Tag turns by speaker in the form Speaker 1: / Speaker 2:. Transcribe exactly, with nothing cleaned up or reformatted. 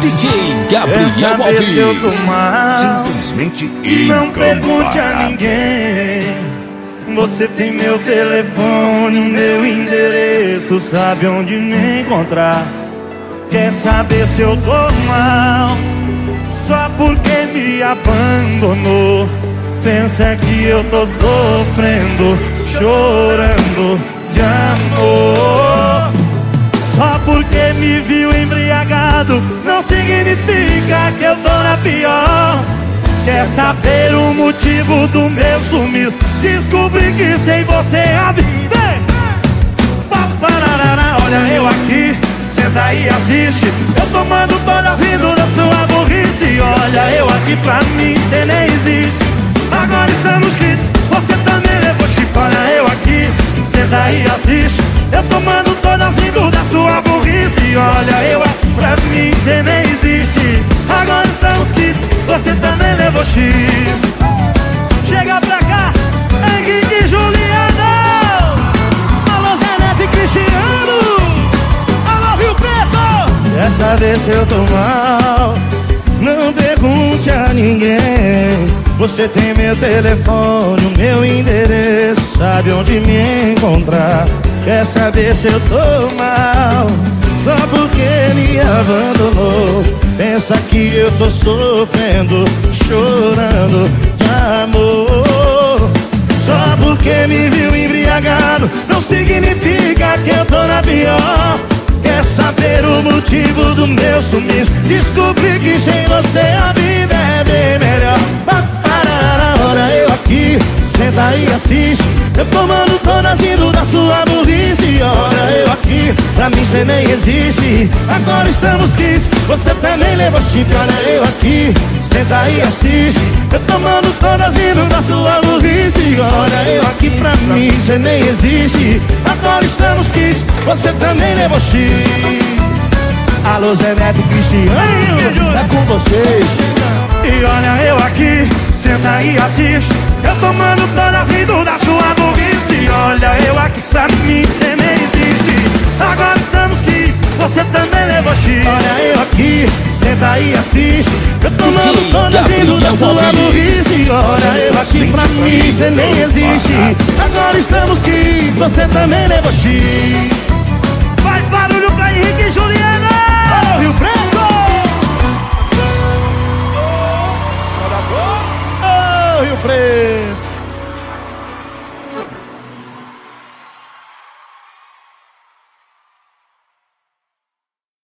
Speaker 1: D J Gabriel Alves.
Speaker 2: Simplesmente
Speaker 3: não pergunte a
Speaker 2: incomparável.
Speaker 3: ninguém. Você tem meu telefone, meu endereço, sabe onde me encontrar. Quer saber se eu tô mal, só porque me abandonou. Pensa que eu tô sofrendo, chorando de amor. Só porque me viu embriagado não significa que eu tô na pior. Quer saber o motivo do meu sumiço? Descobri que sem você a vida. Papararara, olha eu aqui, senta aí e assiste. Eu tomando todas rindo da sua burrice. Olha eu aqui, pra mim cê nem existe. Agora estamos quites, você também levou chip. Olha eu aqui, senta aí e assiste. Eu tomando todas rindo da sua burrice. Olha eu aqui, pra mim cê nem existe. Agora estamos quites, você também levou chip. Chega pra cá, Henrique e Juliano. Alô Zé Neto e Cristiano. Alô Rio Preto. Dessa vez eu tô mal, não pergunte a ninguém. Você tem meu telefone, o meu endereço, sabe onde me encontrar. Quer saber se eu tô mal, só porque me abandonou. Pensa que eu tô sofrendo, chorando de amor. Só porque me viu embriagado não significa que eu tô na pior. Quer saber o motivo do meu sumiço? Descobri que sem você a vida é bem melhor. Paparara, olha eu aqui, senta aí e assiste. Eu tomando todas indo da sua burrice. Olha eu aqui, pra mim cê nem existe. Agora estamos quites, você também levou chip. Olha eu aqui, senta aí e assiste. Eu tomando todas indo da sua burrice. Olha eu aqui, pra mim cê nem existe. Agora estamos quites, você também levou chip. Alô Zé Neto e Cristiano, é com vocês. E olha eu aqui, senta aí e assiste. Eu tomando toda rindo da sua burrice. Olha eu aqui, pra mim cê nem existe. Agora estamos quites, você também levou chip. Olha eu aqui, senta aí e assiste. Eu tomando toda rindo da sua burrice. Olha eu aqui, pra mim cê nem existe. Agora estamos quites, você também levou chip. Faz barulho pra Henrique e Juliano. Alô Rio Preto. Rio Preto.